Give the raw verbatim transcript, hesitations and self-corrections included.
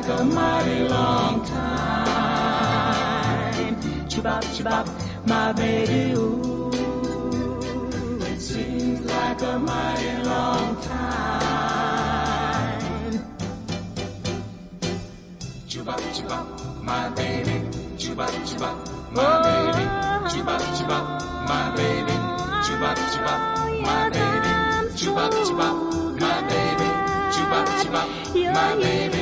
like a mighty long time. Chibop, chibop, my baby, ooh, it seems like a mighty long time. Chibop, chibop, my baby, chibop, chibop, my baby, chibop, chibop, my baby, chibop, chibop, my baby, chibop, chibop, my baby, chibop, chibop, my baby.